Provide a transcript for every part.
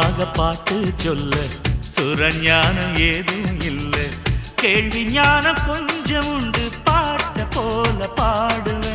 சுகமாக பாட்டு சொல்ல சுரஞானம் ஏதும் இல்லை கேள்வி ஞானம் கொஞ்சம் உண்டு பாட்ட போல பாடுவேன்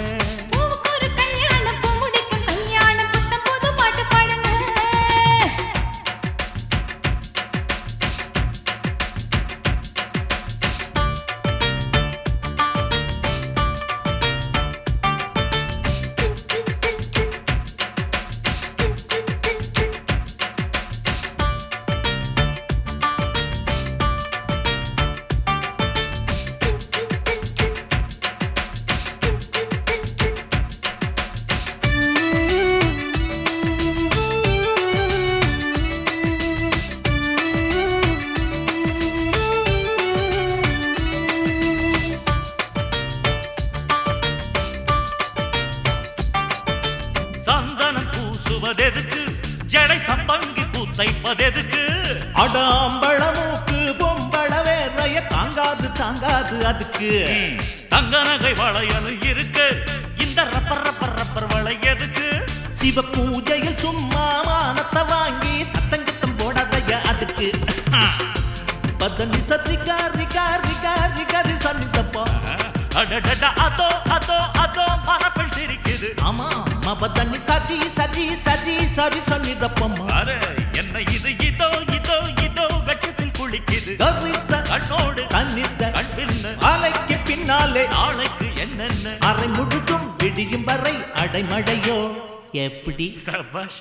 எதுக்கு ஜடை சம்பங்கி பூத்தைப்பதெதுக்கு அடாம்பழமூக்கு பொம்பள வேறைய தாங்காது தாங்காது அதுக்கு தங்க நகை வளையல் இருக்கு இந்த ரப்பர் ரப்பர் ரப்பர் வளை எதுக்கு சிவ பூஜையில் சும்மா மானத்தை வாங்கி சத்தங்கத்தம் போடாதைய அதுக்கு பதனி சரி காரி காரி காரி காரி சன்னிதப்பா அடடட அதோ அதோ அதோ மரப்பெண் சிரிக்குது ஆமா மபதனி சரி சரி சரி சரி சன்னிதப்பம்மா அரே என்ன இது இதோ இதோ இதோ வெட்டத்தில் குளிக்குது கரிச கண்ணோடு சன்னித கண்பின்ன ஆலைக்கு பின்னாலே நாளைக்கு என்னென்ன அரை முழுதும் விடியும் வரை அடைமழையோ எப்படி சபாஷ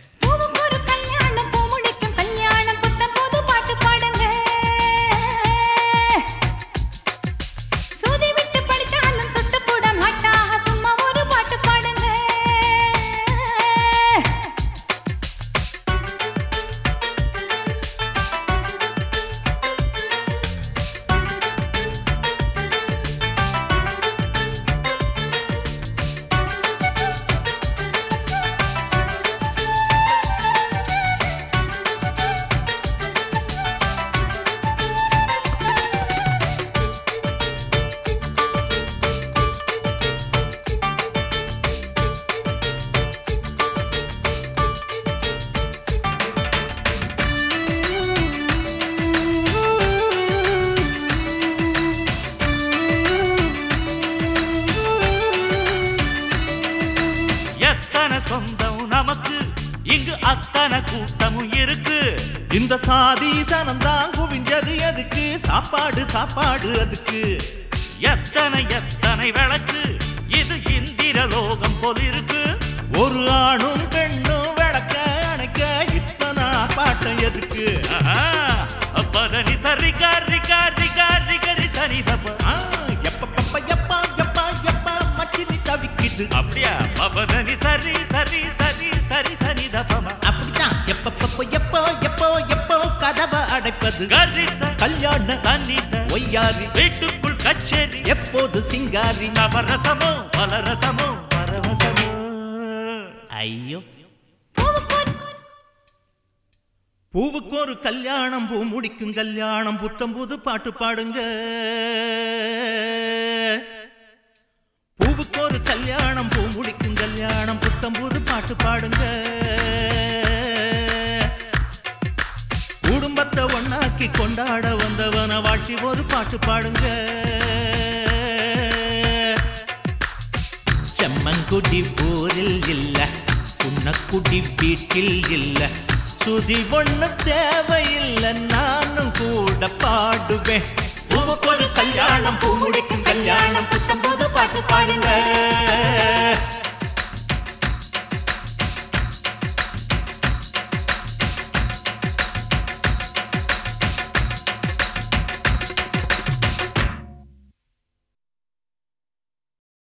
சொந்தம் நமக்கு இங்கு அத்தனை கூட்டமும் இருக்கு இந்த சாதி சனந்தான் குவிஞ்சது எதுக்கு சாப்பாடு சாப்பாடு அதுக்கு எத்தனை எத்தனை விளக்கு இது இந்திர லோகம் போல் இருக்கு ஒரு ஆணும் பெண்ணும் விளக்க அணைக்க இத்தனை பாட்டம் எதுக்கு பதனி சரி காரி காரி காரி கரி சரி எப்ப எப்ப எப்பா எப்பா எப்பா மச்சினி தவிக்குது அப்படியா பதனி சரி சரி சரி சரி சரி தபமா அப்படிதான் எப்ப எப்போ எப்போ எப்போ கதவை அடைப்பது கரிச கல்யாண சன்னித ஒய்யாரி வீட்டுக்குள் கச்சேரி எப்போது சிங்காரி நவரசமோ பலரசமோ பரவசமோ ஐயோ பூவுக்கு ஒரு கல்யாணம் பூ முடிக்கும் கல்யாணம் புத்தம் புது பாட்டு பாடுங்க பூவுக்கு ஒரு கல்யாணம் பூ முடிக்கும் கல்யாணம் புத்தம் புது பாட்டு பாடுங்க குடும்பத்தை ஒண்ணாக்கி கொண்டாட வந்தவன வாழ்த்தி ஒரு பாட்டு பாடுங்க செம்மங்குடி ஊரில் இல்ல புன்னக்குடி வீட்டில் இல்ல சுதி ஒண்ணு தேவையில்லை நானும் கூட பாடுவேன் பூவுக்கு ஒரு கல்யாணம் பூ முடிக்கும் கல்யாணம் புத்தம் புது பாட்டு பாடுங்க